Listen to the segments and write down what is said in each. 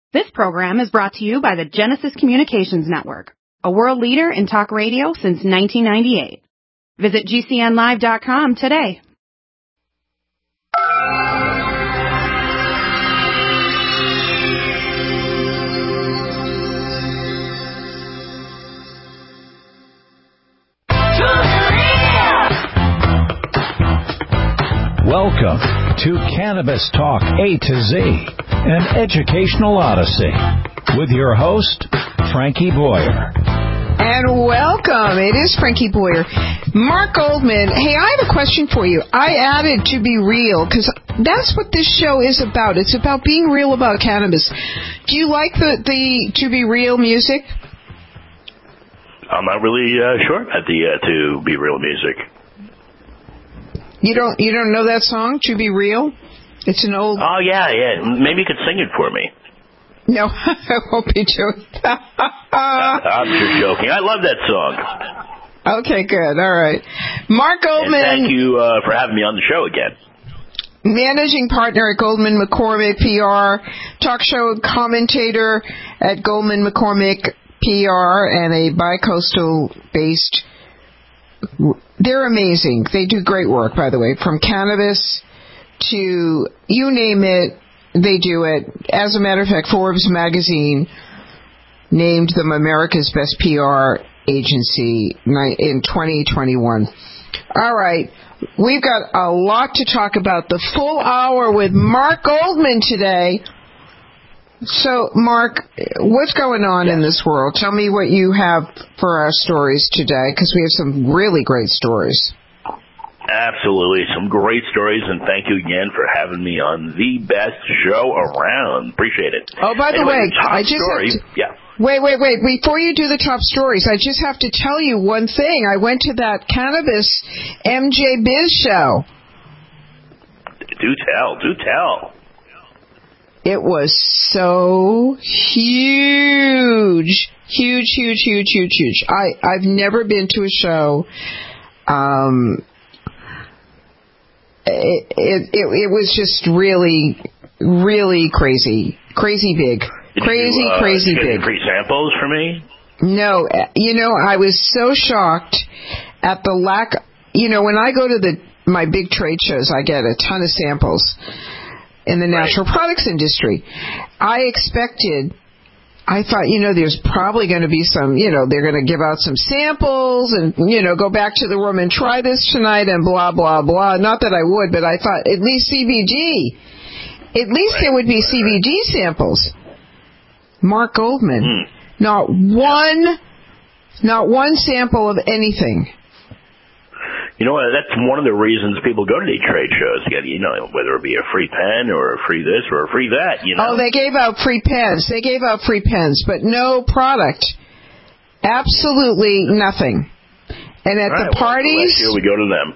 This program is brought to you by the Genesis Communications Network, a world leader in talk radio since 1998. Visit GCNlive.com today. Welcome to Cannabis Talk A to Z, an educational odyssey, with your host, Frankie Boyer. And welcome. It is Frankie Boyer. Mark Goldman. Hey, I have a question for you. I added To Be Real because that's what this show is about. It's about being real about cannabis. Do you like the To Be Real music? I'm not really sure about the To Be Real music. You don't know that song, To Be Real? It's an old... Oh, yeah. Maybe you could sing it for me. No, I won't be doing that. I'm just joking. I love that song. Okay, good. All right. Mark Goldman... And thank you for having me on the show again. Managing partner at Goldman McCormick PR, talk show commentator at Goldman McCormick PR, and a bi-coastal-based... They're amazing. They do great work, by the way, from cannabis to you name it, they do it. As a matter of fact, Forbes magazine named them America's best PR agency in 2021. All right. We've got a lot to talk about. The full hour with Mark Goldman today. So, Mark, what's going on in this world? Tell me what you have for our stories today, because we have some really great stories. Absolutely. Some great stories, and thank you again for having me on the best show around. Appreciate it. Oh, by the way, I just Wait. Before you do the top stories, I just have to tell you one thing. I went to that cannabis MJ Biz show. Do tell. It was so huge. I've never been to a show. It was just really, really crazy big. Crazy big. Free samples for me? No, I was so shocked at the lack. When I go to my big trade shows, I get a ton of samples in the natural products industry. I thought, there's probably going to be some, they're going to give out some samples and, go back to the room and try this tonight and blah, blah, blah. Not that I would, but I thought at least CBD. At least there would be CBD samples. Mark Goldman. Not one sample of anything. You know what? That's one of the reasons people go to these trade shows. Whether it be a free pen or a free this or a free that. Oh, they gave out free pens. But no product. Absolutely nothing. And at the parties, here we go to them.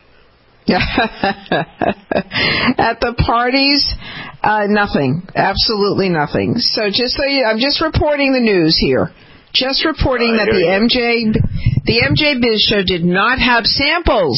At the parties, nothing. Absolutely nothing. So I'm just reporting the news here. Just reporting that the MJ Biz show did not have samples.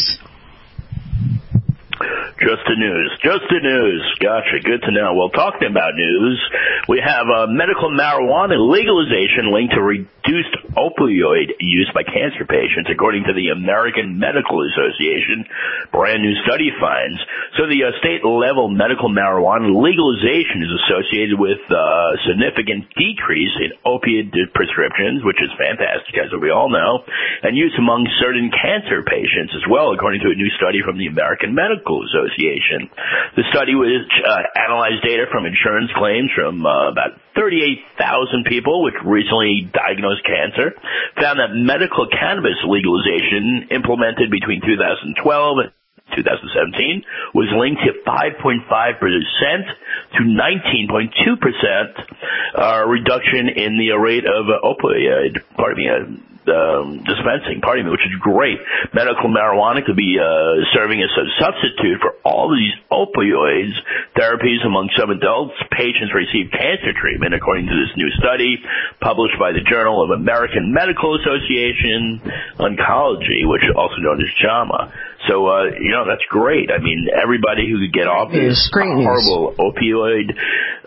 Just the news. Gotcha. Good to know. Well, talking about news, we have medical marijuana legalization linked to reduced opioid use by cancer patients, according to the American Medical Association. Brand new study finds. So the state-level medical marijuana legalization is associated with a significant decrease in opiate prescriptions, which is fantastic, as we all know, and use among certain cancer patients as well, according to a new study from the American Medical Association. The study which analyzed data from insurance claims from about 38,000 people with recently diagnosed cancer found that medical cannabis legalization implemented between 2012 and 2017 was linked to 5.5% to 19.2% reduction in the rate of opioid, dispensing, which is great. Medical marijuana could be serving as a substitute for all of these opioids therapies among some adults. Patients receive cancer treatment, according to this new study published by the Journal of American Medical Association Oncology, which is also known as JAMA. So, that's great. I mean, everybody who could get off this horrible opioid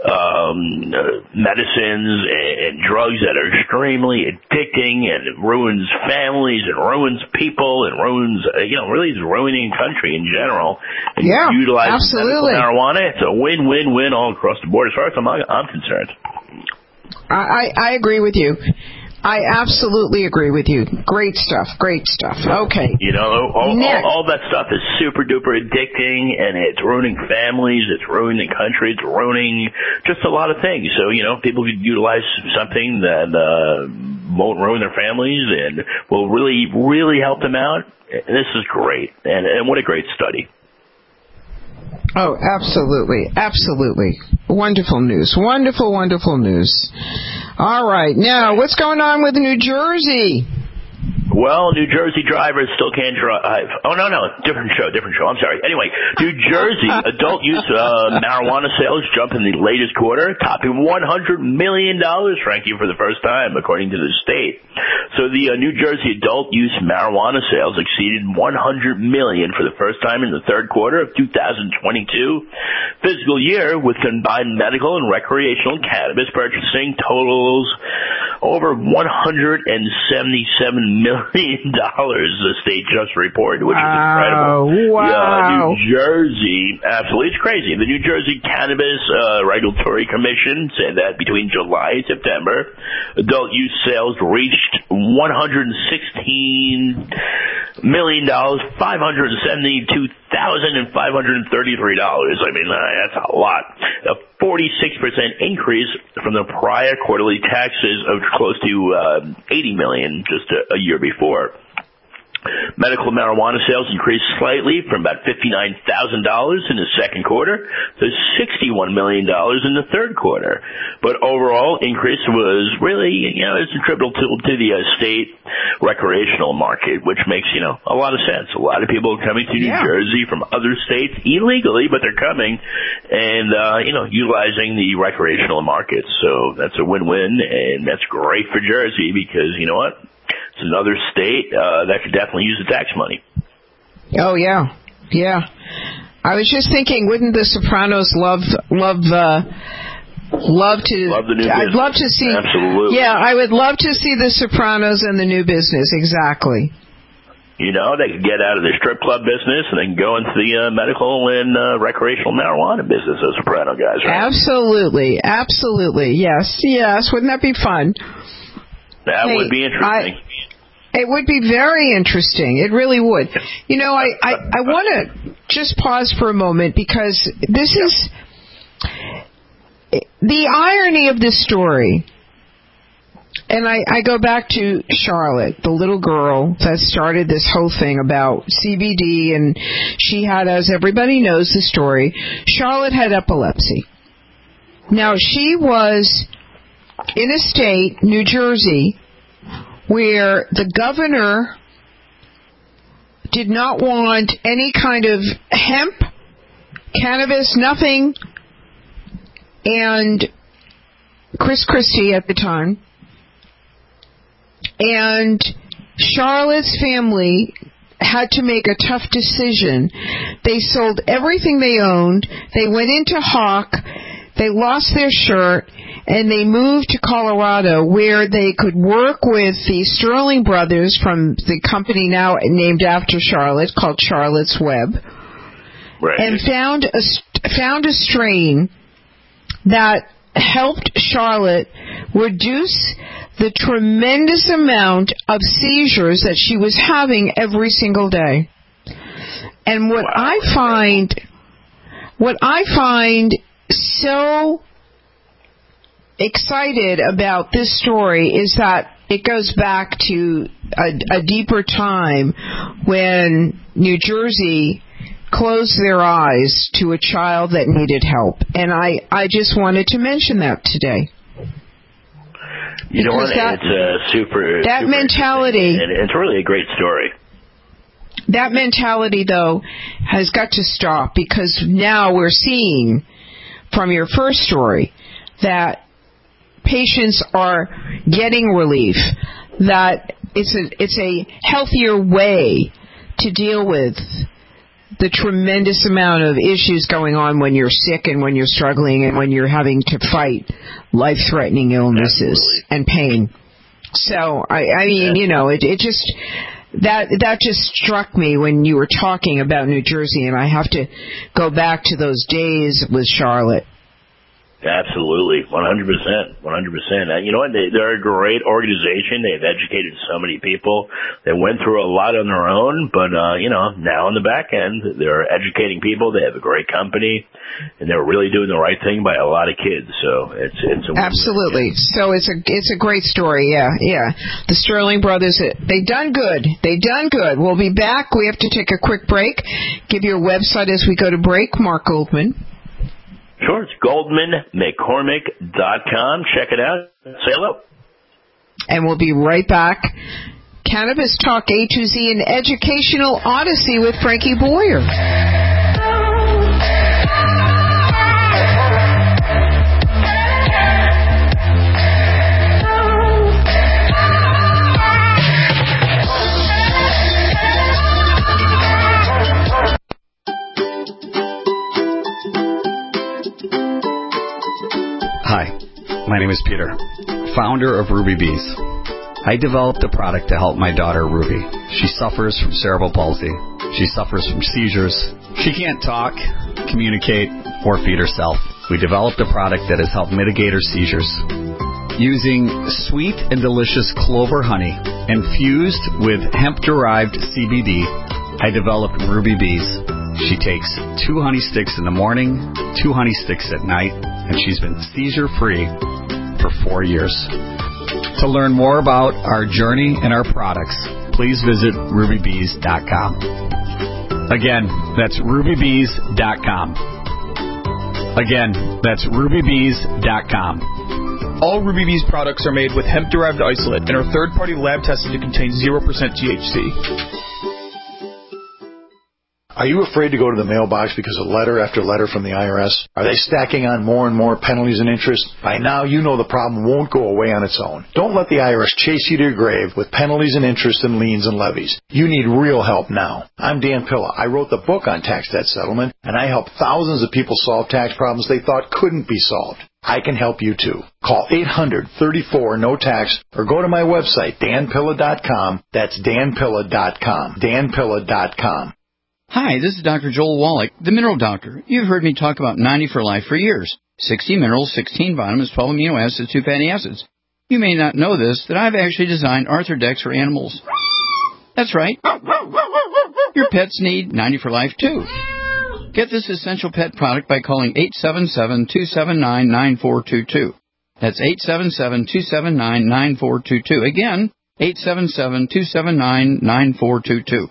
medicines and drugs that are extremely addicting, and it ruins families and ruins people and ruins, really is ruining country in general. And utilizing medical marijuana, it's a win-win-win all across the board as far as I'm concerned. I agree with you. I absolutely agree with you. Great stuff. Okay. All that stuff is super duper addicting, and it's ruining families, it's ruining the country, it's ruining just a lot of things. So, people could utilize something that won't ruin their families and will really, really help them out. This is great. And what a great study. Oh, absolutely. Wonderful news. Wonderful news. All right. Now, what's going on with New Jersey? Well, New Jersey drivers still can't drive. Oh, no, different show. I'm sorry. Anyway, New Jersey adult use marijuana sales jump in the latest quarter, topping $100 million, Frankie, for the first time, according to the state. So the New Jersey adult use marijuana sales exceeded $100 million for the first time in the third quarter of 2022 fiscal year, with combined medical and recreational cannabis purchasing totals over $177 million, the state just reported, which is incredible. Wow. New Jersey, absolutely, it's crazy. The New Jersey Cannabis Regulatory Commission said that between July and September, adult use sales reached $116,572,533. I mean, that's a lot. A 46% increase from the prior quarterly taxes of close to $80 million just a year before. Medical marijuana sales increased slightly from about $59,000 in the second quarter to $61 million in the third quarter. But overall increase was really, it's attributable to the state recreational market, which makes, a lot of sense. A lot of people are coming to New Jersey from other states illegally, but they're coming and, utilizing the recreational market. So that's a win-win, and that's great for Jersey because, you know what? It's another state that could definitely use the tax money. Oh, yeah. I was just thinking, wouldn't the Sopranos love to... Love the new business. I'd love to see... Absolutely. Yeah, I would love to see the Sopranos and the new business, exactly. They could get out of the strip club business and then go into the medical and recreational marijuana business as Soprano guys, right? Absolutely. Yes. Wouldn't that be fun? That would be interesting. It would be very interesting. It really would. I want to just pause for a moment because this is the irony of this story. And I go back to Charlotte, the little girl that started this whole thing about CBD, and she had, as everybody knows the story, Charlotte had epilepsy. Now, she was in a state, New Jersey, where the governor did not want any kind of hemp, cannabis, nothing. And Chris Christie at the time. And Charlotte's family had to make a tough decision. They sold everything they owned. They went into Hawk. They lost their shirt. And they moved to Colorado, where they could work with the Sterling brothers from the company now named after Charlotte, called Charlotte's Web, right. And found a strain that helped Charlotte reduce the tremendous amount of seizures that she was having every single day. And what I find so excited about this story is that it goes back to a deeper time when New Jersey closed their eyes to a child that needed help. And I just wanted to mention that today. You know what? It's super mentality. And it's really a great story. That mentality, though, has got to stop, because now we're seeing from your first story that patients are getting relief, that it's a healthier way to deal with the tremendous amount of issues going on when you're sick and when you're struggling and when you're having to fight life-threatening illnesses and pain. So, I mean, you know, it just, that just struck me when you were talking about New Jersey, and I have to go back to those days with Charlotte. Absolutely, 100%, 100%. You know what? They're a great organization. They've educated so many people. They went through a lot on their own, but, you know, now on the back end, they're educating people. They have a great company, and they're really doing the right thing by a lot of kids. So it's a absolutely. So it's a great story. Yeah. The Sterling brothers, they done good. We'll be back. We have to take a quick break. Give your website as we go to break, Mark Goldman. Sure, it's GoldmanMcCormick.com. Check it out. Say hello. And we'll be right back. Cannabis Talk A to Z, an educational odyssey with Frankie Boyer. Hi, my name is Peter, founder of Ruby Bees. I developed a product to help my daughter Ruby. She suffers from cerebral palsy. She suffers from seizures. She can't talk, communicate, or feed herself. We developed a product that has helped mitigate her seizures. Using sweet and delicious clover honey infused with hemp-derived CBD, I developed Ruby Bees. She takes 2 honey sticks in the morning, 2 honey sticks at night, and she's been seizure-free for 4 years. To learn more about our journey and our products, please visit rubybees.com. Again, that's rubybees.com. Again, that's rubybees.com. All Ruby Bees products are made with hemp-derived isolate and are third-party lab tested to contain 0% THC. Are you afraid to go to the mailbox because of letter after letter from the IRS? Are they stacking on more and more penalties and interest? By now, you know the problem won't go away on its own. Don't let the IRS chase you to your grave with penalties and interest and liens and levies. You need real help now. I'm Dan Pilla. I wrote the book on tax debt settlement, and I help thousands of people solve tax problems they thought couldn't be solved. I can help you too. Call 800-34-NO-TAX or go to my website, danpilla.com. That's danpilla.com. danpilla.com. Hi, this is Dr. Joel Wallach, the Mineral Doctor. You've heard me talk about 90 for Life for years. 60 minerals, 16 vitamins, 12 amino acids, 2 fatty acids. You may not know this, that I've actually designed Arthrodex for animals. That's right. Your pets need 90 for Life too. Get this essential pet product by calling 877-279-9422. That's 877-279-9422. Again, 877-279-9422.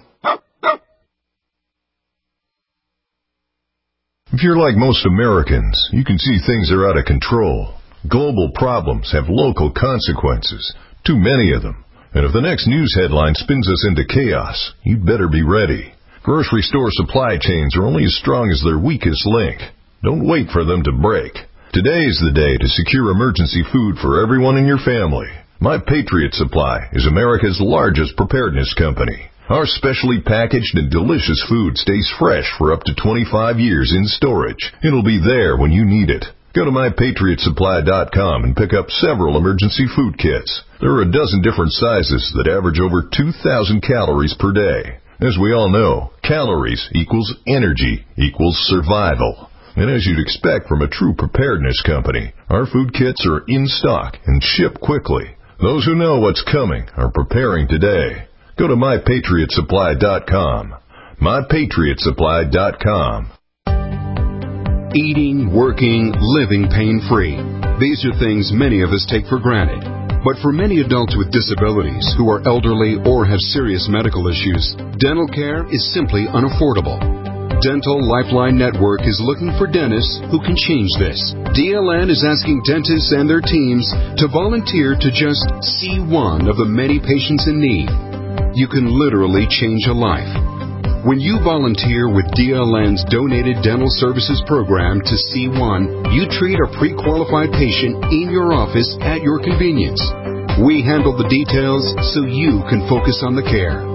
If you're like most Americans, you can see things are out of control. Global problems have local consequences, too many of them. And if the next news headline spins us into chaos, you'd better be ready. Grocery store supply chains are only as strong as their weakest link. Don't wait for them to break. Today is the day to secure emergency food for everyone in your family. My Patriot Supply is America's largest preparedness company. Our specially packaged and delicious food stays fresh for up to 25 years in storage. It'll be there when you need it. Go to MyPatriotSupply.com and pick up several emergency food kits. There are a dozen different sizes that average over 2,000 calories per day. As we all know, calories equals energy equals survival. And as you'd expect from a true preparedness company, our food kits are in stock and ship quickly. Those who know what's coming are preparing today. Go to MyPatriotSupply.com. MyPatriotSupply.com. Eating, working, living pain-free. These are things many of us take for granted. But for many adults with disabilities who are elderly or have serious medical issues, dental care is simply unaffordable. Dental Lifeline Network is looking for dentists who can change this. DLN is asking dentists and their teams to volunteer to just see one of the many patients in need. You can literally change a life. When you volunteer with DLN's Donated Dental Services Program to C1, you treat a pre-qualified patient in your office at your convenience. We handle the details so you can focus on the care.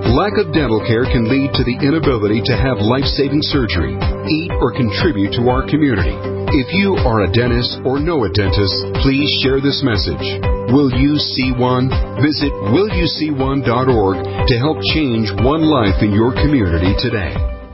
Lack of dental care can lead to the inability to have life-saving surgery, eat, or contribute to our community. If you are a dentist or know a dentist, please share this message. Will you see one? Visit willyouseeone.org to help change one life in your community today.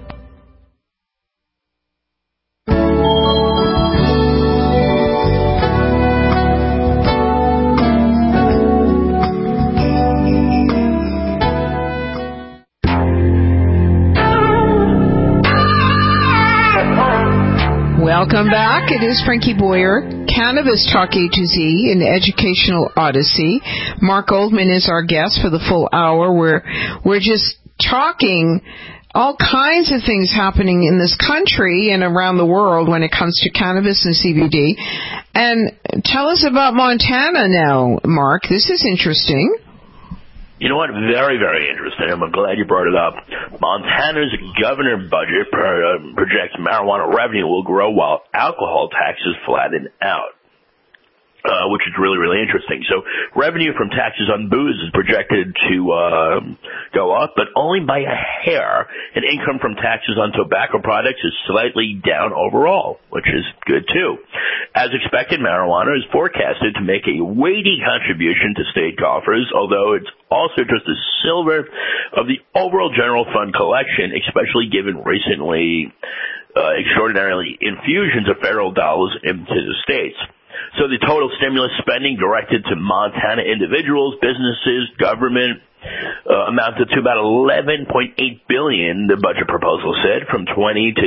Welcome back. It is Frankie Boyer, Cannabis Talk A to Z, an educational odyssey. Mark Goldman is our guest for the full hour. We're just talking all kinds of things happening in this country and around the world when it comes to cannabis and CBD. And tell us about Montana now, Mark. This is interesting. You know what? Very, very interesting. I'm glad you brought it up. Montana's governor budget projects marijuana revenue will grow while alcohol taxes flatten out, which is really, really interesting. So revenue from taxes on booze is projected to go up, but only by a hair. And income from taxes on tobacco products is slightly down overall, which is good too. As expected, marijuana is forecasted to make a weighty contribution to state coffers, although it's also just a silver of the overall general fund collection, especially given recently extraordinarily infusions of federal dollars into the states. So the total stimulus spending directed to Montana individuals, businesses, government amounted to about $11.8 billion, the budget proposal said, from 2022.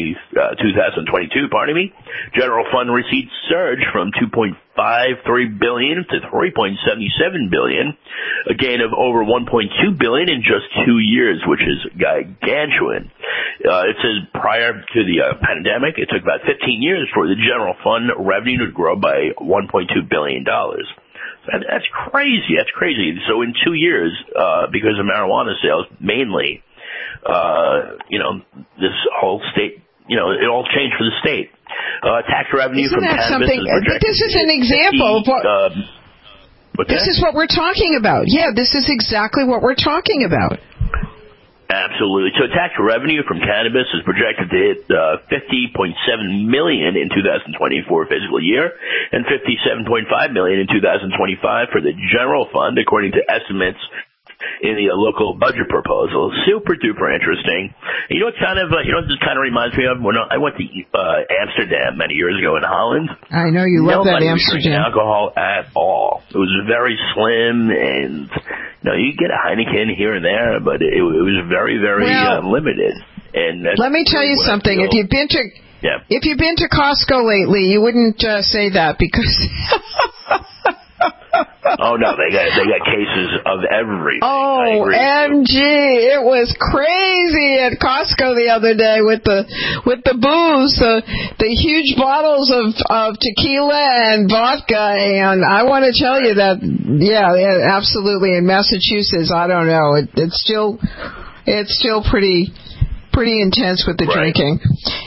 General fund receipts surged from $2.53 billion to $3.77 billion, a gain of over $1.2 billion in just 2 years, which is gargantuan. It says prior to the pandemic, it took about 15 years for the general fund revenue to grow by $1.2 billion. That's crazy. That's crazy. So in 2 years, because of marijuana sales, mainly, this whole state, it all changed for the state. Tax revenue from cannabis is projected. This is an example of what. This is what we're talking about. Yeah, this is exactly what we're talking about. Absolutely. So tax revenue from cannabis is projected to hit $50.7 million in 2024 fiscal year and $57.5 million in 2025 for the general fund, according to estimates in the local budget proposal. Super duper interesting. You know what this kind of reminds me of? When I went to Amsterdam many years ago in Holland. I know you love that Amsterdam. Nobody was drinking alcohol at all. It was very slim, and you get a Heineken here and there, but it was very, very limited. And let me tell you something. If you've been to Costco lately, you wouldn't say that because. Oh no, they got cases of everything. OMG, it was crazy at Costco the other day with the booze, the huge bottles of tequila and vodka, and I want to tell you that absolutely in Massachusetts, I don't know, it's still pretty intense with the drinking.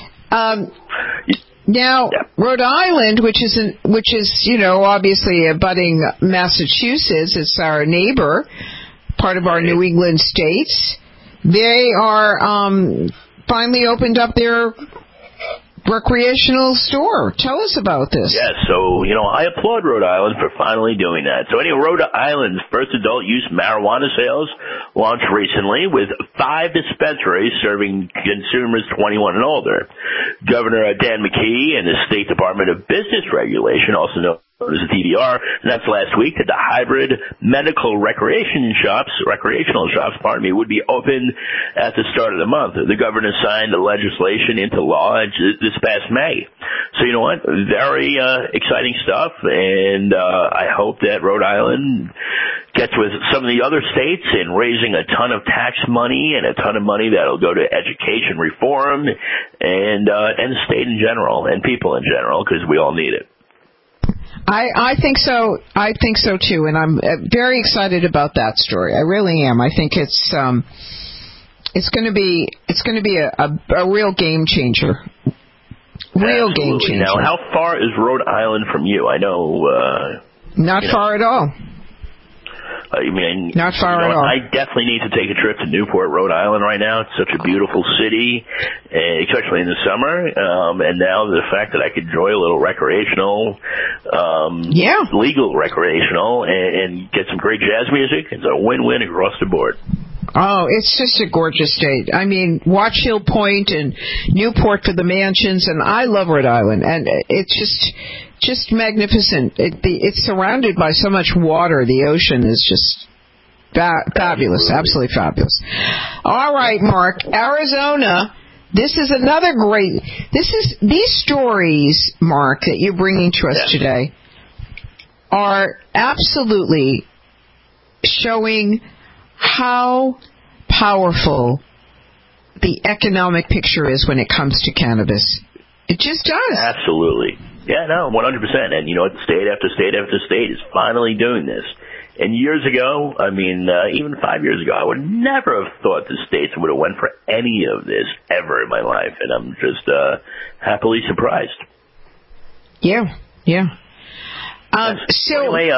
Now, Rhode Island, which is obviously abutting Massachusetts, it's our neighbor, part of our New England states. They are finally opened up their recreational store. Tell us about this. Yes, so, I applaud Rhode Island for finally doing that. So Rhode Island's first adult use marijuana sales launched recently with 5 dispensaries serving consumers 21 and older. Governor Dan McKee and the State Department of Business Regulation, also known as the DDR, and that's last week, that the hybrid medical recreational shops, would be open at the start of the month. The governor signed the legislation into law this past May. So you know what? Very exciting stuff, and I hope that Rhode Island gets with some of the other states in raising a ton of tax money and a ton of money that'll go to education reform and the state in general and people in general, because we all need it. I think so. I think so too, and I'm very excited about that story. I really am. I think it's going to be a real game changer. Game changer. Now, how far is Rhode Island from you? I know. Not far at all. I mean, not far at all. I definitely need to take a trip to Newport, Rhode Island right now. It's such a beautiful city, especially in the summer. And now the fact that I could enjoy a little recreational, legal recreational, and get some great jazz music, it's a win-win across the board. Oh, it's just a gorgeous state. I mean, Watch Hill Point and Newport for the mansions, and I love Rhode Island, and it's just magnificent. It's surrounded by so much water. The ocean is just fabulous, absolutely fabulous. All right, Mark, Arizona. This is another great. These stories, Mark, that you're bringing to us today are absolutely showing how powerful the economic picture is when it comes to cannabis. It just does. Absolutely. Yeah, no, 100%. And you know what? State after state after state is finally doing this. And years ago, I mean, even 5 years ago, I would never have thought the states would have went for any of this ever in my life. And I'm just happily surprised. Yeah. So anyway,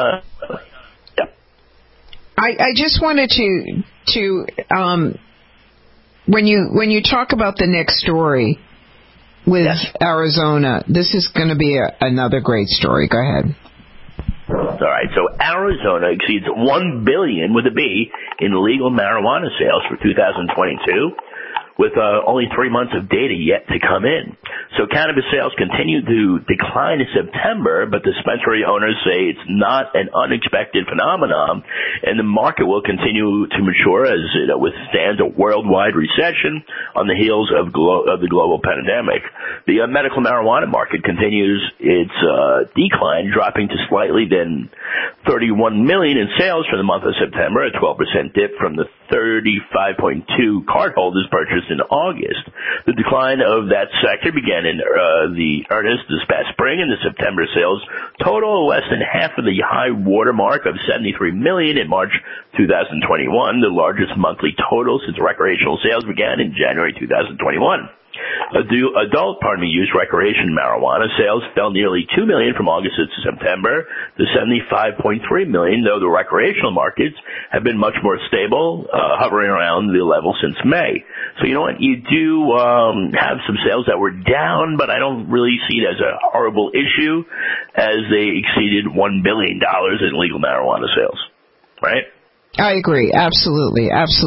I just wanted to when you talk about the next story with Arizona, this is going to be another great story. Go ahead. All right, so Arizona exceeds $1 billion with a B in legal marijuana sales for 2022. With only 3 months of data yet to come in. So cannabis sales continue to decline in September, but dispensary owners say it's not an unexpected phenomenon, and the market will continue to mature as it withstands a worldwide recession on the heels of the global pandemic. The medical marijuana market continues its decline, dropping to slightly than $31 million in sales for the month of September, a 12% dip from the 35.2 cardholders purchased in August. The decline of that sector began in the earnest this past spring, and the September sales total less than half of the high watermark of $73 million in March 2021, the largest monthly total since recreational sales began in January 2021. Adult use recreation marijuana sales fell nearly $2 million from August to September to $75.3 million, though the recreational markets have been much more stable, hovering around the level since May. So you know what? You do have some sales that were down, but I don't really see it as a horrible issue as they exceeded $1 billion in legal marijuana sales. Right? I agree. Absolutely.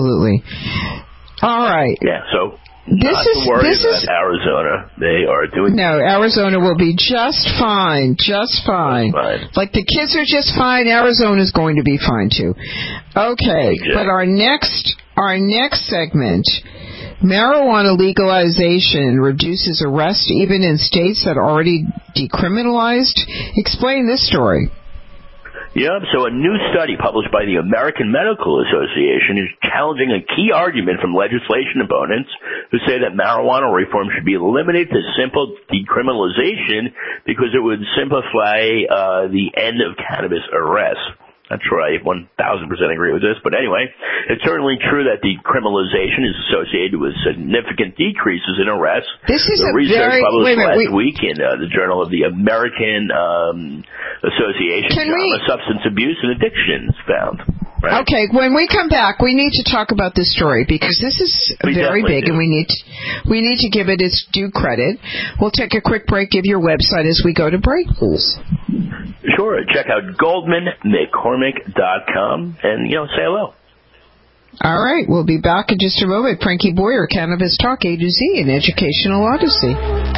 All right. Yeah, so not to worry about Arizona. They are doing... No, Arizona will be just fine. Like the kids are just fine, Arizona's going to be fine too. Okay, exactly. But our next segment, marijuana legalization reduces arrest even in states that already decriminalized. Explain this story. Yeah, so a new study published by the American Medical Association is challenging a key argument from legislation opponents who say that marijuana reform should be limited to simple decriminalization because it would simplify the end of cannabis arrests. Not sure I 1,000% agree with this, but anyway, it's certainly true that decriminalization is associated with significant decreases in arrests. This is the research published last week in the Journal of the American Association of Substance Abuse and Addictions found. Right? Okay, when we come back, we need to talk about this story because this is very big, and we need to give it its due credit. We'll take a quick break. Give your website as we go to break, please. Sure. Check out GoldmanMcCormick.com and say hello. All right, we'll be back in just a moment. Frankie Boyer, Cannabis Talk A to Z, an educational odyssey.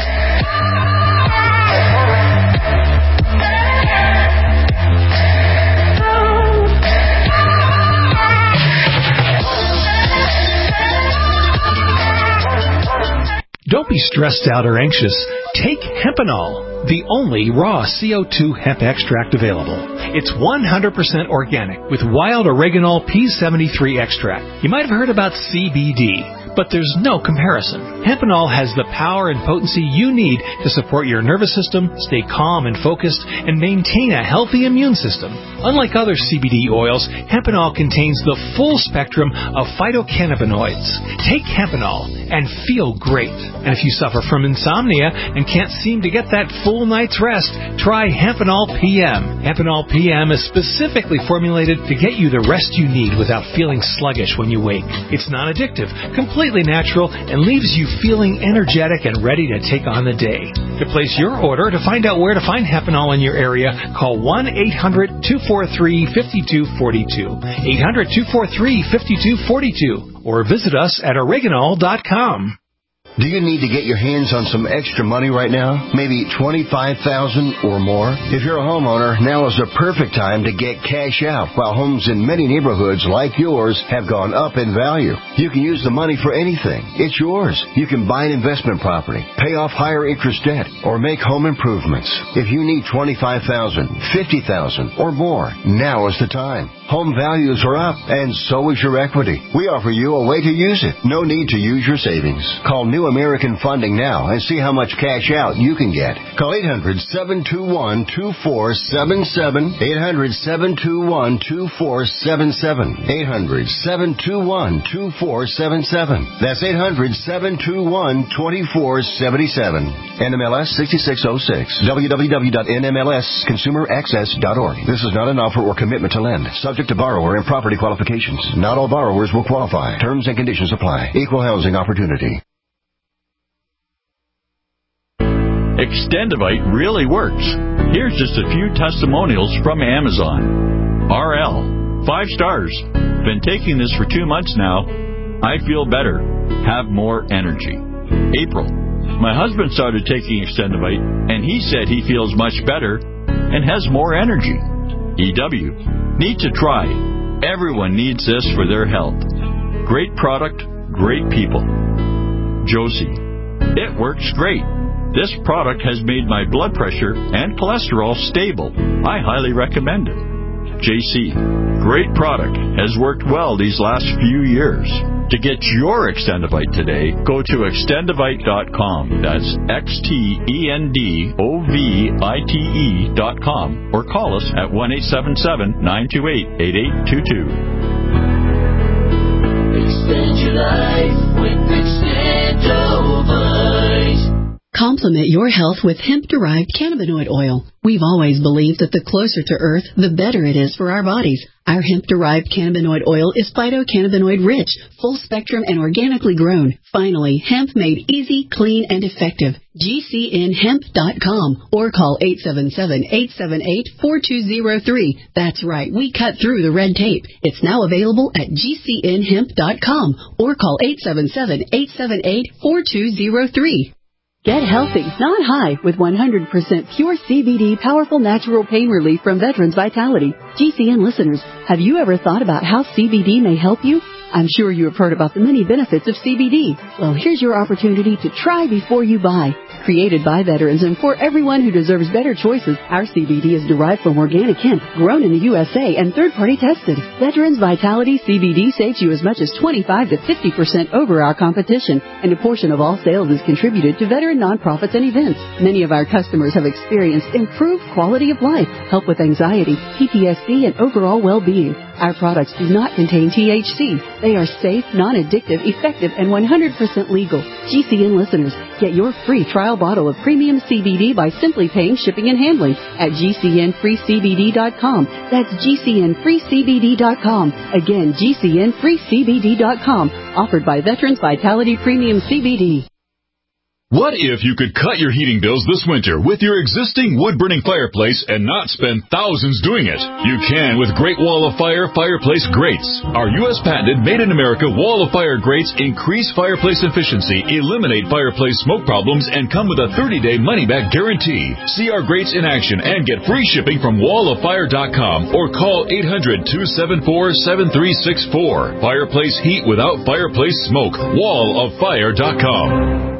Don't be stressed out or anxious. Take Hempanol, the only raw CO2 hemp extract available. It's 100% organic with wild oreganol P73 extract. You might have heard about CBD, but there's no comparison. Hempenol has the power and potency you need to support your nervous system, stay calm and focused, and maintain a healthy immune system. Unlike other CBD oils, Hempenol contains the full spectrum of phytocannabinoids. Take Hempenol and feel great. And if you suffer from insomnia and can't seem to get that full night's rest, try Hempenol PM. Hempenol PM is specifically formulated to get you the rest you need without feeling sluggish when you wake. It's non-addictive, completely natural, and leaves you feeling energetic and ready to take on the day. To place your order, to find out where to find Hempenol in your area, call 1-800-243-5242. 800-243-5242. Or visit us at Oregonol.com. Do you need to get your hands on some extra money right now? Maybe $25,000 or more? If you're a homeowner, now is the perfect time to get cash out while homes in many neighborhoods like yours have gone up in value. You can use the money for anything. It's yours. You can buy an investment property, pay off higher interest debt, or make home improvements. If you need $25,000, $50,000 or more, now is the time. Home values are up, and so is your equity. We offer you a way to use it. No need to use your savings. Call New American Funding now and see how much cash out you can get. Call 800-721-2477. 800-721-2477. 800-721-2477. That's 800-721-2477. NMLS 6606. www.nmlsconsumeraccess.org. This is not an offer or commitment to lend. Subject to borrower and property qualifications. Not all borrowers will qualify. Terms and conditions apply. Equal housing opportunity. Extendivite really works. Here's just a few testimonials from Amazon. RL, 5 stars. Been taking this for 2 months now. I feel better. Have more energy. April, my husband started taking Extendivite, and he said he feels much better and has more energy. EW, need to try. Everyone needs this for their health. Great product, great people. Josie, it works great. This product has made my blood pressure and cholesterol stable. I highly recommend it. JC, great product. Has worked well these last few years. To get your Extendivite today, go to extendivite.com. That's XTENDOVITE.com or call us at 1-877-928-8822. Extend your life with Extendivite. Complement your health with hemp-derived cannabinoid oil. We've always believed that the closer to Earth, the better it is for our bodies. Our hemp-derived cannabinoid oil is phytocannabinoid-rich, full-spectrum, and organically grown. Finally, hemp made easy, clean, and effective. GCNhemp.com or call 877-878-4203. That's right, we cut through the red tape. It's now available at GCNhemp.com or call 877-878-4203. Get healthy, not high, with 100% pure CBD powerful natural pain relief from Veterans Vitality. GCN listeners, have you ever thought about how CBD may help you? I'm sure you have heard about the many benefits of CBD. Well, here's your opportunity to try before you buy. Created by veterans and for everyone who deserves better choices, our CBD is derived from organic hemp, grown in the USA and third-party tested. Veterans Vitality CBD saves you as much as 25 to 50% over our competition, and a portion of all sales is contributed to veteran nonprofits and events. Many of our customers have experienced improved quality of life, help with anxiety, PTSD, and overall well-being. Our products do not contain THC. They are safe, non-addictive, effective, and 100% legal. GCN listeners, get your free trial bottle of premium CBD by simply paying shipping and handling at GCNFreeCBD.com. That's GCNFreeCBD.com. Again, GCNFreeCBD.com. Offered by Veterans Vitality Premium CBD. What if you could cut your heating bills this winter with your existing wood-burning fireplace and not spend thousands doing it? You can with Great Wall of Fire fireplace grates. Our U.S. patented made-in-America Wall of Fire grates increase fireplace efficiency, eliminate fireplace smoke problems, and come with a 30-day money-back guarantee. See our grates in action and get free shipping from walloffire.com or call 800-274-7364. Fireplace heat without fireplace smoke. walloffire.com.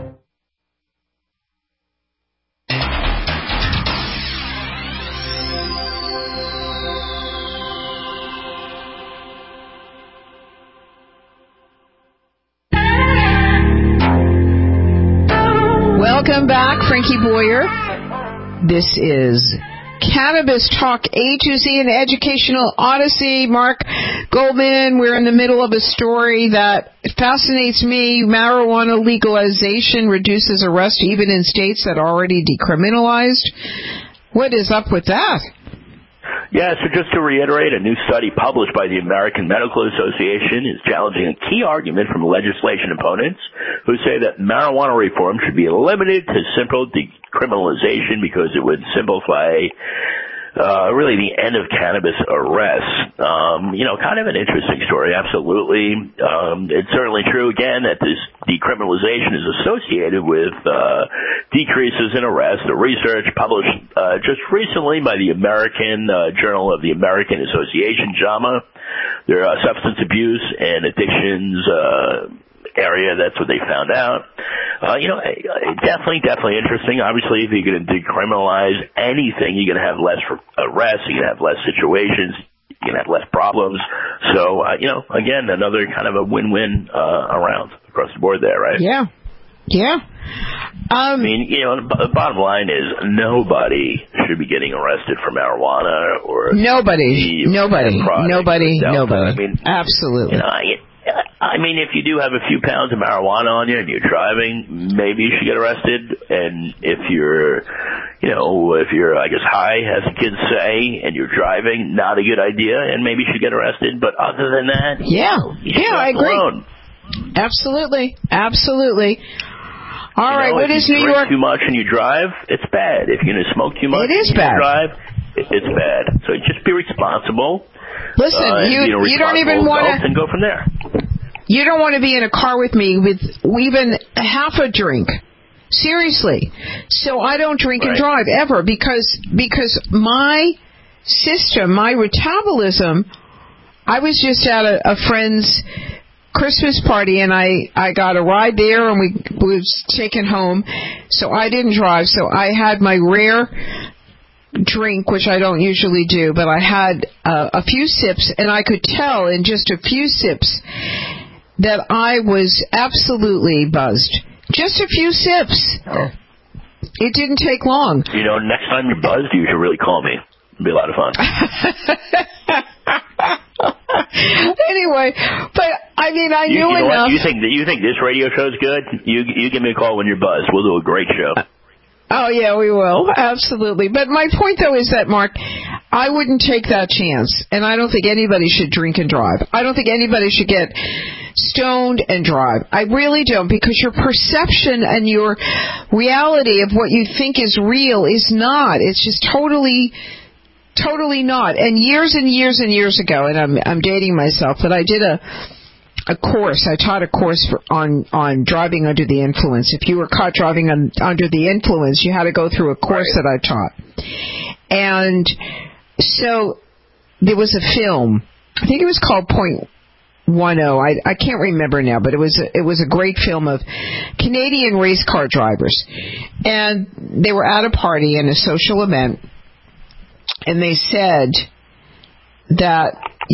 Welcome back, Frankie Boyer. This is Cannabis Talk A to Z, an educational odyssey. Mark Goldman, we're in the middle of a story that fascinates me. Marijuana legalization reduces arrest even in states that are already decriminalized. What is up with that? Yeah, so just to reiterate, a new study published by the American Medical Association is challenging a key argument from legislation opponents who say that marijuana reform should be limited to simple decriminalization because it would simplify really the end of cannabis arrests. Kind of an interesting story, absolutely. It's certainly true, again, that this decriminalization is associated with decreases in arrests. The research published just recently by the American Journal of the American Association, JAMA, their substance abuse and addictions area, that's what they found out. Definitely interesting. Obviously, if you're going to decriminalize anything, you're going to have less arrests, you're going to have less situations, you're going to have less problems. So, again, another kind of a win-win around across the board there, right? Yeah. The bottom line is nobody should be getting arrested for marijuana or nobody. Absolutely. If you do have a few pounds of marijuana on you and you're driving, maybe you should get arrested. And if you're, I guess, high, as the kids say, and you're driving, not a good idea, and maybe you should get arrested. But other than that, I agree. Alone. Absolutely. All right, what is New York? If you drink too much and you drive, it's bad. If you're going to smoke too much and you drive, it's bad. So just be responsible. Listen, you don't even want to... And go from there. You don't want to be in a car with me with even half a drink. Seriously. So I don't drink and drive ever because my system, my metabolism... I was just at a friend's Christmas party, and I got a ride there, and we was taken home. So I didn't drive. So I had my rare drink, which I don't usually do, but I had a few sips, and I could tell in just a few sips that I was absolutely buzzed. Just a few sips. Oh. It didn't take long. Next time you're buzzed, you should really call me. It'd be a lot of fun. Anyway, but I knew enough. You think this radio show's good? You give me a call when you're buzzed. We'll do a great show. Oh, yeah, we will. Absolutely. But my point, though, is that, Mark, I wouldn't take that chance. And I don't think anybody should drink and drive. I don't think anybody should get stoned and drive. I really don't, because your perception and your reality of what you think is real is not. It's just totally not. And years ago, and I'm dating myself, but I did a course. I taught a course on driving under the influence. If you were caught driving under the influence, you had to go through a course that I taught. And so there was a film. I think it was called Point 10. I can't remember now, but it was a great film of Canadian race car drivers. And they were at a party in a social event, and they said that,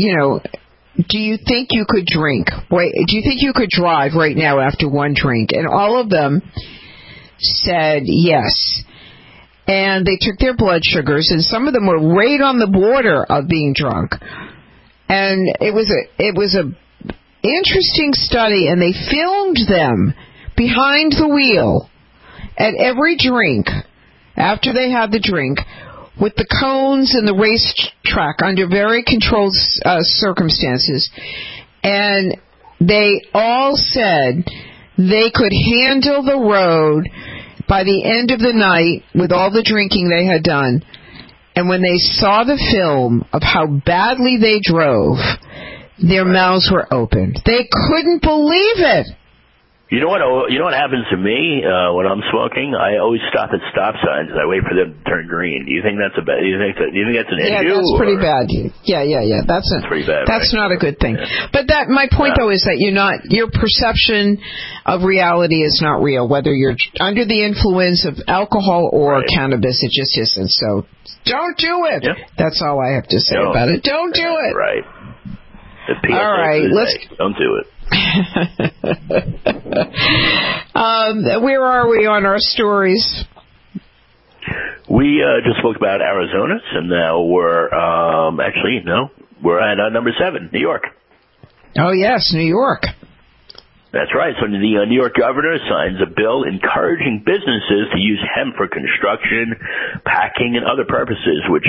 do you think you could drink? Do you think you could drive right now after one drink? And all of them said yes. And they took their blood sugars, and some of them were right on the border of being drunk. And it was a interesting study, and they filmed them behind the wheel at every drink after they had the drink, with the cones and the racetrack under very controlled circumstances. And they all said they could handle the road by the end of the night with all the drinking they had done. And when they saw the film of how badly they drove, their mouths were open. They couldn't believe it. You know what happens to me when I'm smoking? I always stop at stop signs and I wait for them to turn green. Do you think that's do you think that's an issue? Yeah, that's pretty bad. Yeah. That's pretty bad. That's not a good thing. Yeah. But my point though is that your perception of reality is not real, whether you're under the influence of alcohol or cannabis. It just isn't. So don't do it. Yeah. That's all I have to say about it. Don't do it. Right. All right, don't do it. Where are we on our stories? We just spoke about Arizona, and now we're we're at number 7, New York. Oh, yes, New York. That's right. So the New York governor signs a bill encouraging businesses to use hemp for construction, packing, and other purposes, which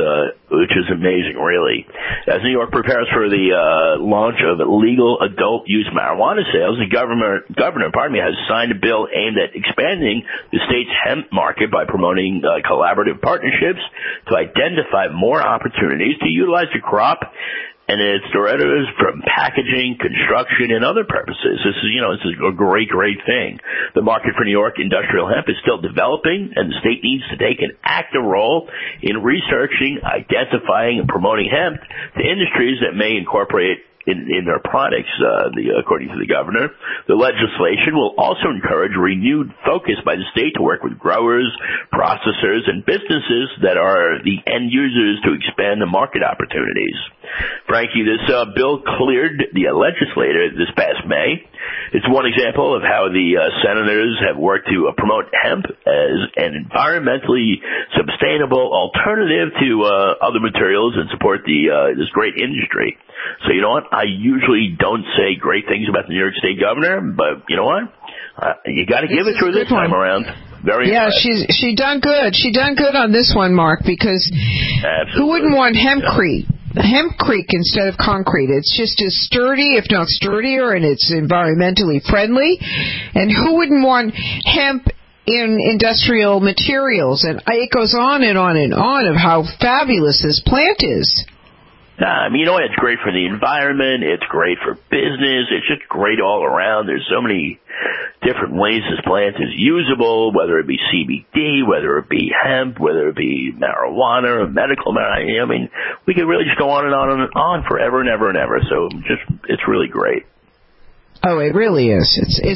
is amazing, really. As New York prepares for the launch of legal adult use marijuana sales, the governor has signed a bill aimed at expanding the state's hemp market by promoting collaborative partnerships to identify more opportunities to utilize the crop and its derivatives from packaging, construction, and other purposes. This is a great thing. The market for New York industrial hemp is still developing, and the state needs to take an active role in researching, identifying, and promoting hemp to industries that may incorporate in their products, according to the governor. The legislation will also encourage renewed focus by the state to work with growers, processors, and businesses that are the end users to expand the market opportunities. Frankie, this bill cleared the legislature this past May. It's one example of how the senators have worked to promote hemp as an environmentally sustainable alternative to other materials and support this great industry. So you know what? I usually don't say great things about the New York State governor, but you know what? You got to give it to her this time around. Very impressive. she done good. She done good on this one, Mark, because Absolutely. Who wouldn't want hempcrete instead of concrete? It's just as sturdy, if not sturdier, and it's environmentally friendly. And who wouldn't want hemp in industrial materials? And it goes on and on and on of how fabulous this plant is. You know, it's great for the environment. It's great for business. It's just great all around. There's so many different ways this plant is usable, whether it be CBD, whether it be hemp, whether it be marijuana or medical marijuana. I mean, we could really just go on and on and on forever and ever and ever. So it's really great. Oh, it really is.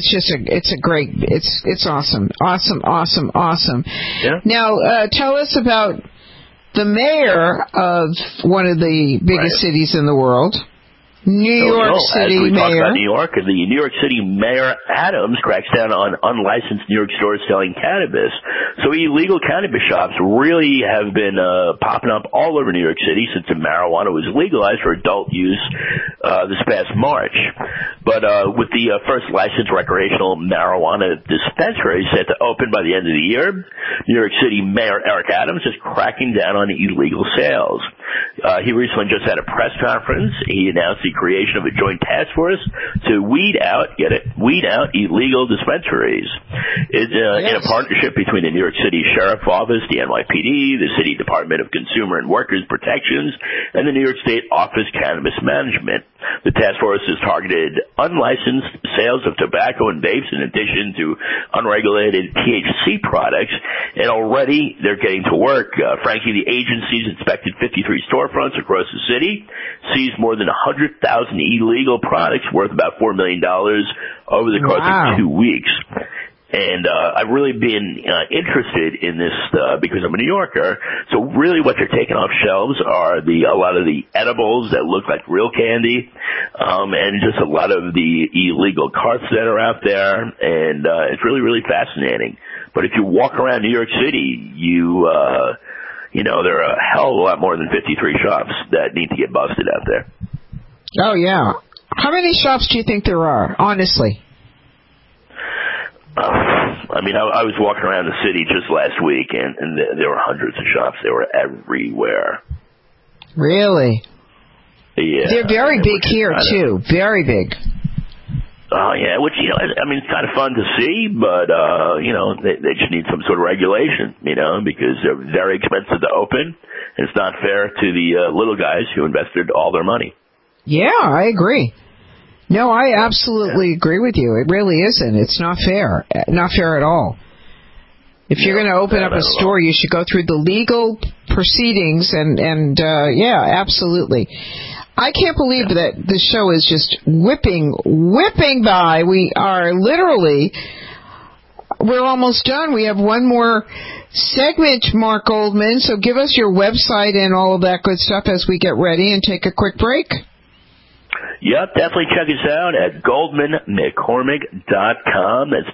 It's awesome. Awesome. Yeah. Now, tell us about the mayor of one of the biggest cities in the world, New York City As we mayor. talk about New York, the New York City Mayor Adams cracks down on unlicensed New York stores selling cannabis. So illegal cannabis shops really have been popping up all over New York City since the marijuana was legalized for adult use this past March. But with the first licensed recreational marijuana dispensary set to open by the end of the year, New York City Mayor Eric Adams is cracking down on illegal sales. He recently just had a press conference. He announced the creation of a joint task force to weed out illegal dispensaries. It's in a partnership between the New York City Sheriff Office, the NYPD, the City Department of Consumer and Workers Protections, and the New York State Office of Cannabis Management. The task force has targeted unlicensed sales of tobacco and vapes in addition to unregulated THC products, and already they're getting to work. Frankie, the agency's inspected 53 storefronts across the city, seized more than 100,000 illegal products worth about $4 million over the course of 2 weeks. And I've really been interested in this because I'm a New Yorker. So really what they're taking off shelves are a lot of the edibles that look like real candy, and just a lot of the illegal carts that are out there. And it's really, really fascinating. But if you walk around New York City, there are a hell of a lot more than 53 shops that need to get busted out there. Oh, yeah. How many shops do you think there are, honestly? I was walking around the city just last week, and there were hundreds of shops. They were everywhere. Really? Yeah. They're very big here, too. Very big. Oh, yeah, which, it's kind of fun to see, but, they just need some sort of regulation, because they're very expensive to open, and it's not fair to the little guys who invested all their money. Yeah, I agree. No, I absolutely agree with you. It really isn't. It's not fair. Not fair at all. If you're going to open up a store, you should go through the legal proceedings and absolutely. I can't believe that the show is just whipping by. We're almost done. We have one more segment, Mark Goldman, so give us your website and all of that good stuff as we get ready and take a quick break. Yep, definitely check us out at GoldmanMcCormick.com. That's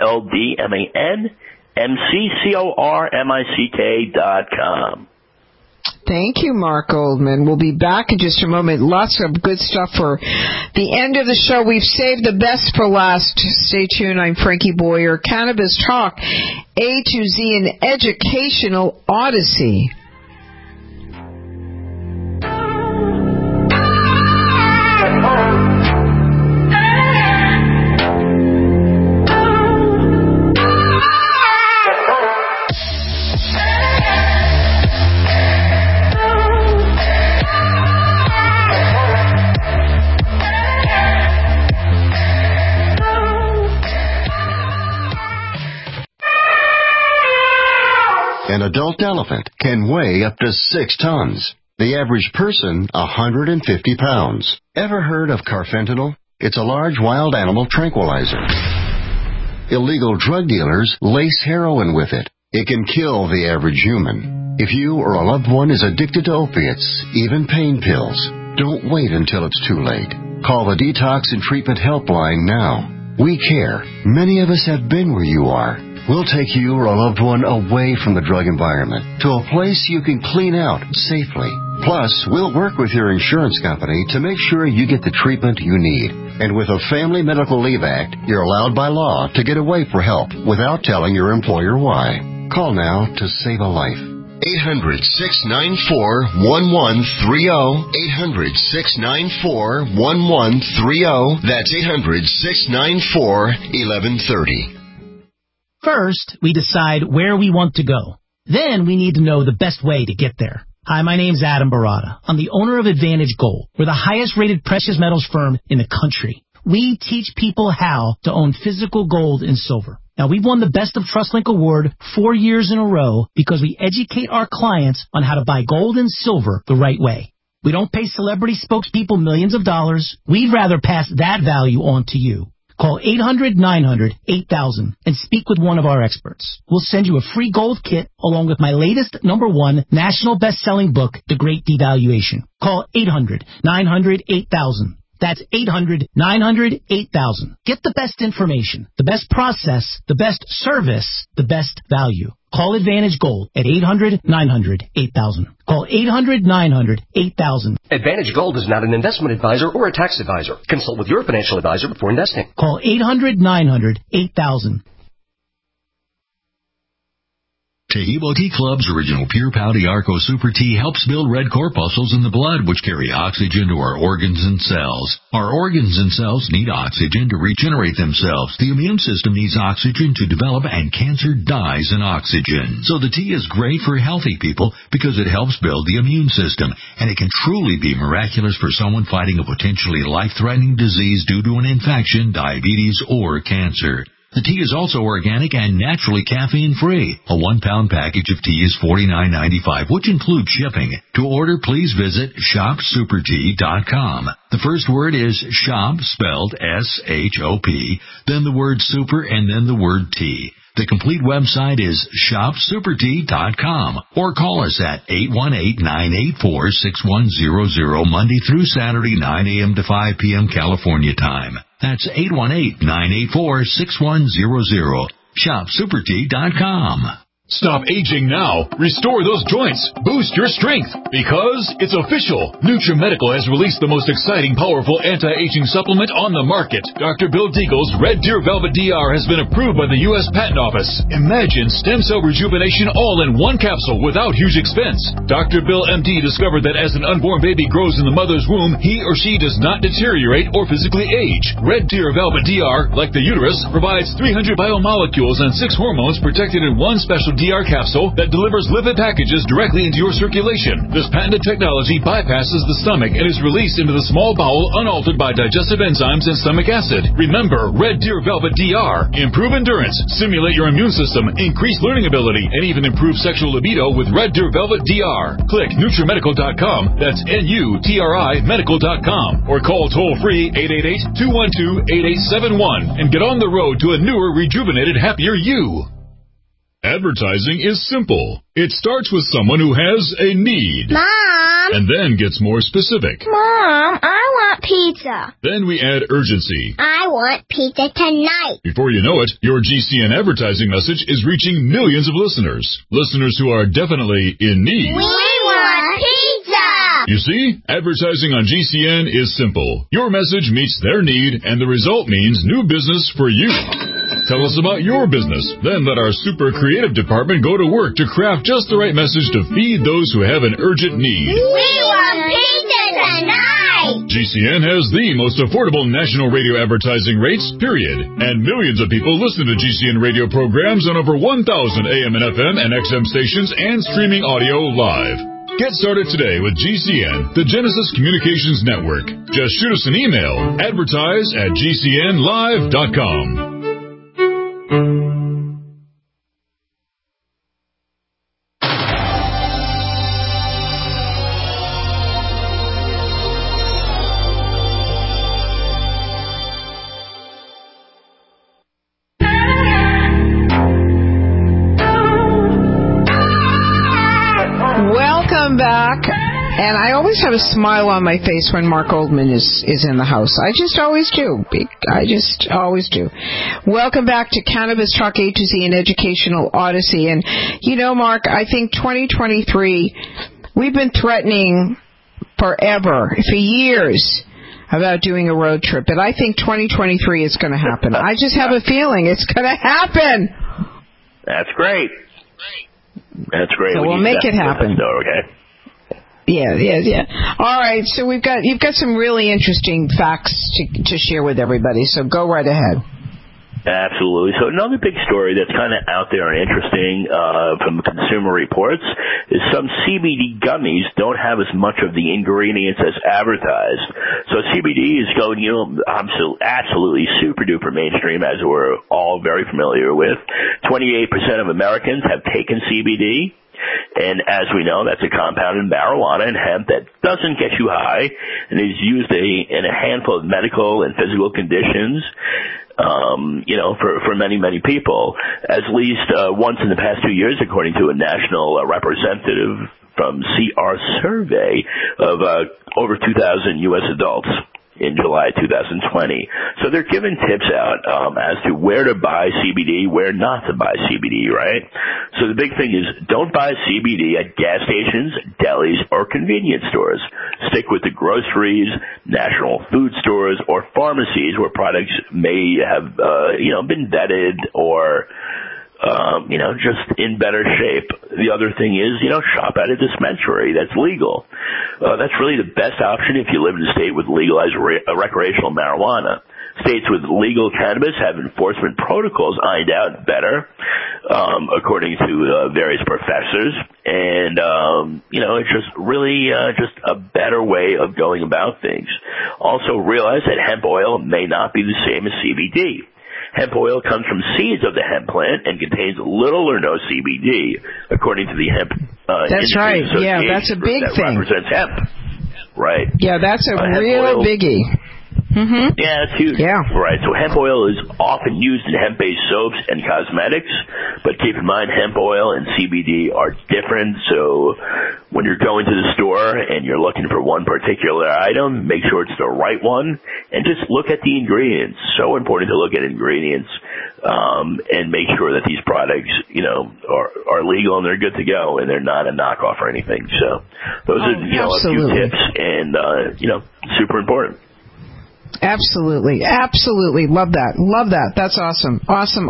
GoldmanMcCormick.com. Thank you, Mark Goldman. We'll be back in just a moment. Lots of good stuff for the end of the show. We've saved the best for last. Stay tuned. I'm Frankie Boyer. Cannabis Talk, A to Z, an educational odyssey. An adult elephant can weigh up to 6 tons. The average person, 150 pounds. Ever heard of carfentanil? It's a large wild animal tranquilizer. Illegal drug dealers lace heroin with it. It can kill the average human. If you or a loved one is addicted to opiates, even pain pills, don't wait until it's too late. Call the Detox and Treatment Helpline now. We care. Many of us have been where you are. We'll take you or a loved one away from the drug environment to a place you can clean out safely. Plus, we'll work with your insurance company to make sure you get the treatment you need. And with a Family Medical Leave Act, you're allowed by law to get away for help without telling your employer why. Call now to save a life. 800-694-1130. 800-694-1130. That's 800-694-1130. First, we decide where we want to go. Then we need to know the best way to get there. Hi, my name's Adam Barada. I'm the owner of Advantage Gold. We're the highest-rated precious metals firm in the country. We teach people how to own physical gold and silver. Now, we've won the Best of TrustLink Award 4 years in a row because we educate our clients on how to buy gold and silver the right way. We don't pay celebrity spokespeople millions of dollars. We'd rather pass that value on to you. Call 800-900-8000 and speak with one of our experts. We'll send you a free gold kit along with my latest #1 national best-selling book, The Great Devaluation. Call 800-900-8000. That's 800-900-8000. Get the best information, the best process, the best service, the best value. Call Advantage Gold at 800-900-8000. Call 800-900-8000. Advantage Gold is not an investment advisor or a tax advisor. Consult with your financial advisor before investing. Call 800-900-8000. Tahibo Tea Club's original Pure Pau Arco Super Tea helps build red corpuscles in the blood, which carry oxygen to our organs and cells. Our organs and cells need oxygen to regenerate themselves. The immune system needs oxygen to develop, and cancer dies in oxygen. So the tea is great for healthy people because it helps build the immune system, and it can truly be miraculous for someone fighting a potentially life-threatening disease due to an infection, diabetes, or cancer. The tea is also organic and naturally caffeine-free. A 1-pound package of tea is $49.95, which includes shipping. To order, please visit shopsupertea.com. The first word is shop, spelled S-H-O-P, then the word super, and then the word tea. The complete website is shopsupertea.com, or call us at 818-984-6100 Monday through Saturday, 9 a.m. to 5 p.m. California time. That's 818-984-6100. ShopSuperTea.com. Stop aging now. Restore those joints. Boost your strength. Because it's official. NutriMedical has released the most exciting, powerful anti-aging supplement on the market. Dr. Bill Deagle's Red Deer Velvet DR has been approved by the U.S. Patent Office. Imagine stem cell rejuvenation all in one capsule without huge expense. Dr. Bill MD discovered that as an unborn baby grows in the mother's womb, he or she does not deteriorate or physically age. Red Deer Velvet DR, like the uterus, provides 300 biomolecules and 6 hormones protected in one special DR capsule that delivers lipid packages directly into your circulation. This patented technology bypasses the stomach and is released into the small bowel unaltered by digestive enzymes and stomach acid. Remember, Red Deer Velvet DR. Improve endurance, stimulate your immune system, increase learning ability, and even improve sexual libido with Red Deer Velvet DR. Click NutriMedical.com, that's N-U-T-R-I Medical.com, or call toll-free 888-212-8871 and get on the road to a newer, rejuvenated, happier you. Advertising is simple. It starts with someone who has a need. Mom! And then gets more specific. Mom, I want want pizza. Then we add urgency. I want pizza tonight. Before you know it, your GCN advertising message is reaching millions of listeners. Listeners who are definitely in need. We want pizza! You see, advertising on GCN is simple. Your message meets their need, and the result means new business for you. Tell us about your business. Then let our super creative department go to work to craft just the right message to feed those who have an urgent need. We want pizza tonight! GCN has the most affordable national radio advertising rates, period. And millions of people listen to GCN radio programs on over 1,000 AM and FM and XM stations and streaming audio live. Get started today with GCN, the Genesis Communications Network. Just shoot us an email, advertise@gcnlive.com. Welcome back. And I always have a smile on my face when Mark Goldman is in the house. I just always do. Welcome back to Cannabis Talk A to Z, an educational odyssey. And, you know, Mark, I think 2023, we've been threatening forever, for years, about doing a road trip. But I think 2023 is going to happen. I just have a feeling it's going to happen. That's great. That's great. So we'll make it happen. Okay. Yeah. All right, so you've got some really interesting facts to share with everybody, so go right ahead. Absolutely. So another big story that's kind of out there and interesting from Consumer Reports is some CBD gummies don't have as much of the ingredients as advertised. So CBD is going, absolutely super duper mainstream, as we're all very familiar with. 28% of Americans have taken CBD. And as we know, that's a compound in marijuana and hemp that doesn't get you high and is used in a handful of medical and physical conditions, for many, many people, at least once in the past 2 years, according to a national representative from CR survey of over 2,000 U.S. adults in July 2020. So they're giving tips out as to where to buy CBD, where not to buy CBD, right? So the big thing is don't buy CBD at gas stations, delis, or convenience stores. Stick with the groceries, national food stores, or pharmacies where products may have, been vetted or just in better shape. The other thing is, shop at a dispensary that's legal. That's really the best option if you live in a state with legalized recreational marijuana. States with legal cannabis have enforcement protocols ironed out better, according to various professors. And, it's just really just a better way of going about things. Also realize that hemp oil may not be the same as CBD. Hemp oil comes from seeds of the hemp plant and contains little or no CBD, according to the hemp That's right. Yeah, that's a big thing. Represents hemp. Right. Yeah, that's a real biggie. Mm-hmm. Yeah, it's huge. Yeah. Right. So hemp oil is often used in hemp-based soaps and cosmetics, but keep in mind hemp oil and CBD are different. So when you're going to the store and you're looking for one particular item, make sure it's the right one and just look at the ingredients. So important to look at ingredients and make sure that these products, are legal and they're good to go and they're not a knockoff or anything. So those are, a few tips and, super important. Absolutely. Love that. That's awesome.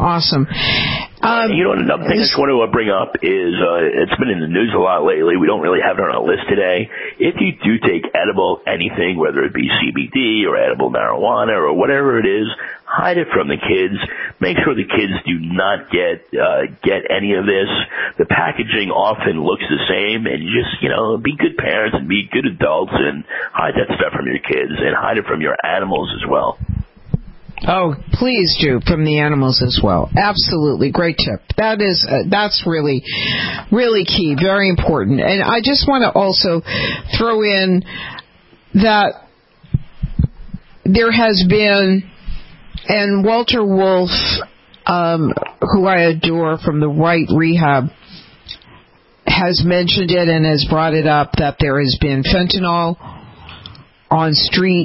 Another thing I just want to bring up is it's been in the news a lot lately. We don't really have it on our list today. If you do take edible anything, whether it be CBD or edible marijuana or whatever it is, hide it from the kids. Make sure the kids do not get any of this. The packaging often looks the same, and you just, be good parents and be good adults and hide that stuff from your kids and hide it from your animals as well. Oh, please do, from the animals as well. Absolutely. Great tip. That's really, really key. Very important. And I just want to also throw in that there has been, and Walter Wolf, who I adore from the Right Rehab, has mentioned it and has brought it up that there has been fentanyl on street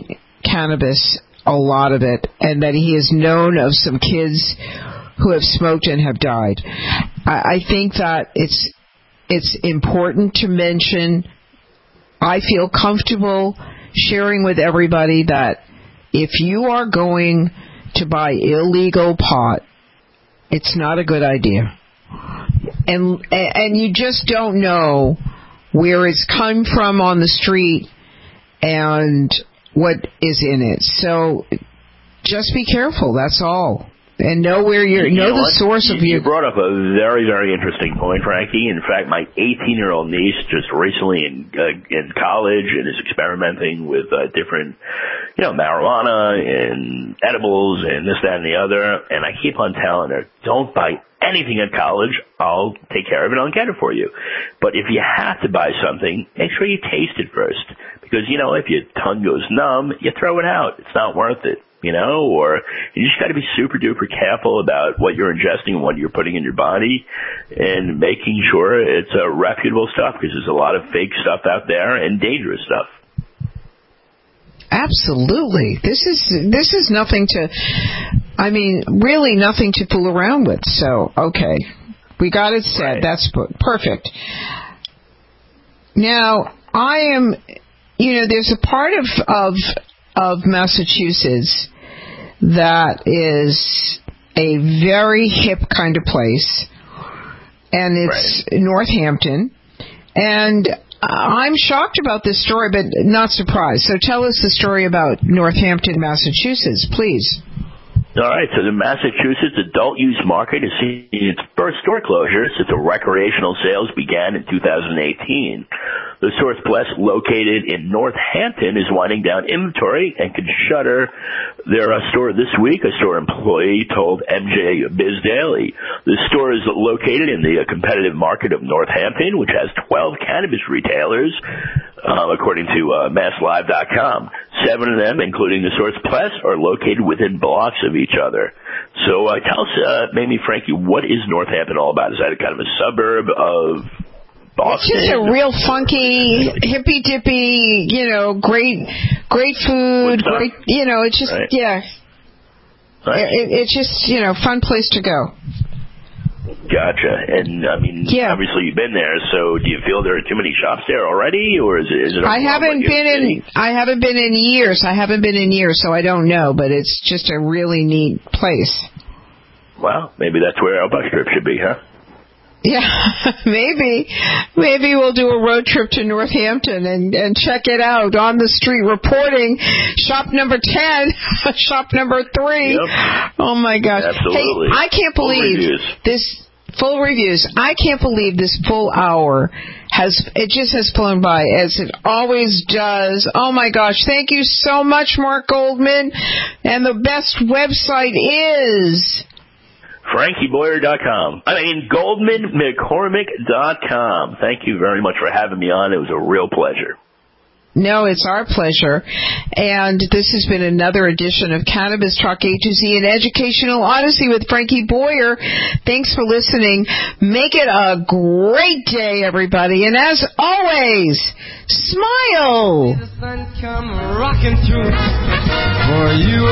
cannabis, a lot of it, and that he has known of some kids who have smoked and have died. I think that it's important to mention. I feel comfortable sharing with everybody that if you are going to buy illegal pot, it's not a good idea. And you just don't know where it's come from on the street and what is in it. So just be careful, that's all. And know where know the source of your... You brought up a very, very interesting point, Frankie. In fact, my 18-year-old niece just recently in college and is experimenting with different, marijuana and edibles and this, that, and the other. And I keep on telling her, don't buy anything at college. I'll take care of it. I'll get it for you. But if you have to buy something, make sure you taste it first. Because, if your tongue goes numb, you throw it out. It's not worth it. Or you just got to be super duper careful about what you're ingesting and what you're putting in your body and making sure it's reputable stuff, because there's a lot of fake stuff out there and dangerous stuff. Absolutely. This is nothing to, really nothing to fool around with. So, okay. We got it said. Right. That's perfect. Now, I am, there's a part of Massachusetts that is a very hip kind of place, and it's Northampton. And I'm shocked about this story, but not surprised. So tell us the story about Northampton, Massachusetts, please. All right, so the Massachusetts adult use market is seeing its first store closure since the recreational sales began in 2018. The Source Plus, located in Northampton, is winding down inventory and could shutter their store this week, a store employee told MJ Biz Daily. The store is located in the competitive market of Northampton, which has 12 cannabis retailers, according to MassLive.com. 7 of them, including the Source Plus, are located within blocks of each other. So tell us, maybe, Frankie, what is Northampton all about? Is that a kind of a suburb of Boston? It's just a real funky, hippy-dippy, great food, great, it's just, right. Yeah. Right. It's just, fun place to go. Gotcha. And, obviously you've been there, so do you feel there are too many shops there already, or is it I haven't been in years. So I don't know, but it's just a really neat place. Well, maybe that's where our bus trip should be, huh? Yeah, maybe we'll do a road trip to Northampton and check it out on the street, reporting shop number 10, shop number 3. Yep. Oh my gosh. Absolutely. Hey, I can't believe this full reviews. I can't believe this full hour has flown by as it always does. Oh my gosh. Thank you so much, Mark Goldman. And the best website is FrankieBoyer.com. GoldmanMcCormick.com. Thank you very much for having me on. It was a real pleasure. No, it's our pleasure. And this has been another edition of Cannabis Talk A to Z, an educational odyssey with Frankie Boyer. Thanks for listening. Make it a great day, everybody. And as always, smile. The sun come rocking through for you.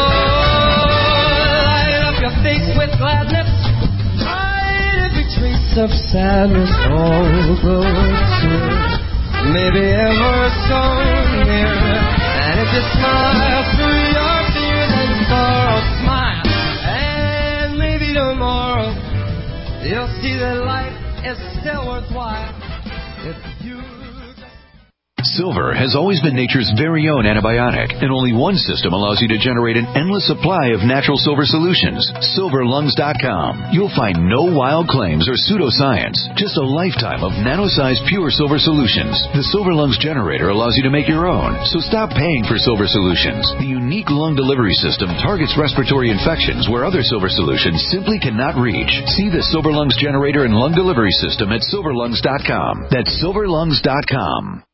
Your face with gladness, hide every trace of sadness, although it's true, maybe ever so near. And if you smile through your fear, then sorrow smile, and maybe tomorrow you'll see that life is still worthwhile if you. Silver has always been nature's very own antibiotic, and only one system allows you to generate an endless supply of natural silver solutions. SilverLungs.com. You'll find no wild claims or pseudoscience, just a lifetime of nano-sized pure silver solutions. The Silver Lungs generator allows you to make your own, so stop paying for silver solutions. The unique lung delivery system targets respiratory infections where other silver solutions simply cannot reach. See the Silver Lungs generator and lung delivery system at SilverLungs.com. That's SilverLungs.com.